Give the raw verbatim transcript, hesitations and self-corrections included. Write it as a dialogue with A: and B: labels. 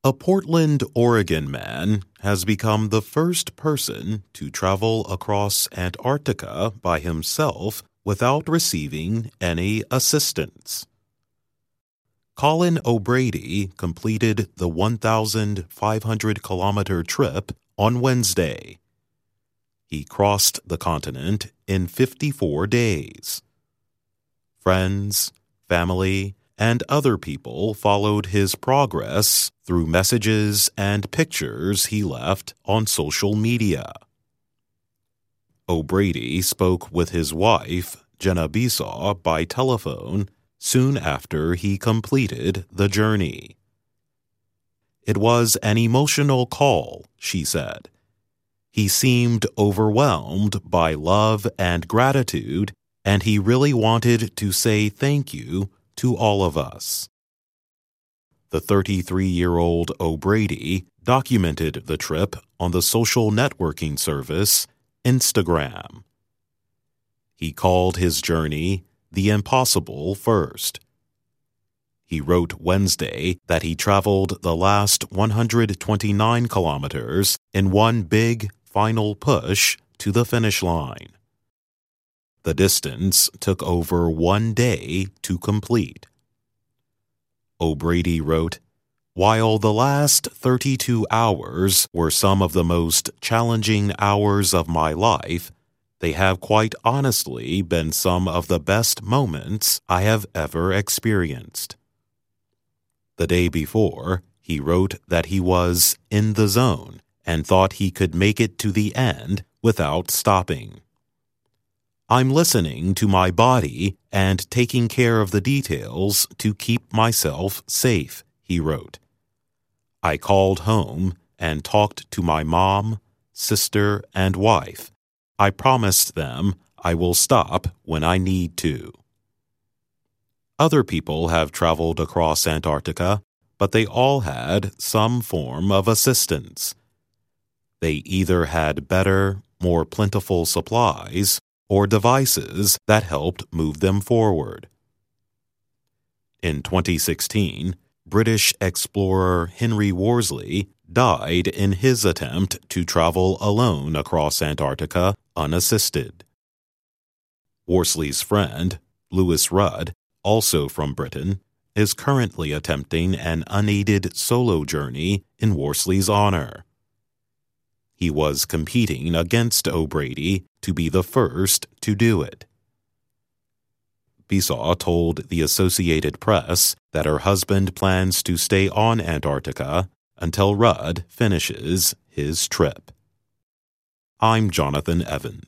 A: A Portland, Oregon man has become the first person to travel across Antarctica by himself without receiving any assistance. Colin O'Brady completed the one thousand five hundred kilometer trip on Wednesday. He crossed the continent in fifty-four days. Friends, family, and other people followed his progress through messages and pictures he left on social media. O'Brady spoke with his wife, Jenna Besaw, by telephone soon after he completed the journey. It was an emotional call, she said. He seemed overwhelmed by love and gratitude, and he really wanted to say thank you to all of us. The thirty-three-year-old O'Brady documented the trip on the social networking service Instagram. He called his journey the impossible first. He wrote Wednesday that he traveled the last one hundred twenty-nine kilometers in one big final push to the finish line. The distance took over one day to complete. O'Brady wrote, "While the last thirty-two hours were some of the most challenging hours of my life, they have quite honestly been some of the best moments I have ever experienced." The day before, he wrote that he was in the zone and thought he could make it to the end without stopping. "I'm listening to my body and taking care of the details to keep myself safe," he wrote. "I called home and talked to my mom, sister, and wife. I promised them I will stop when I need to." Other people have traveled across Antarctica, but they all had some form of assistance. They either had better, more plentiful supplies or devices that helped move them forward. In twenty sixteen, British explorer Henry Worsley died in his attempt to travel alone across Antarctica unassisted. Worsley's friend, Lewis Rudd, also from Britain, is currently attempting an unaided solo journey in Worsley's honor. He was competing against O'Brady to be the first to do it. Besaw told the Associated Press that her husband plans to stay on Antarctica until Rudd finishes his trip. I'm Jonathan Evans.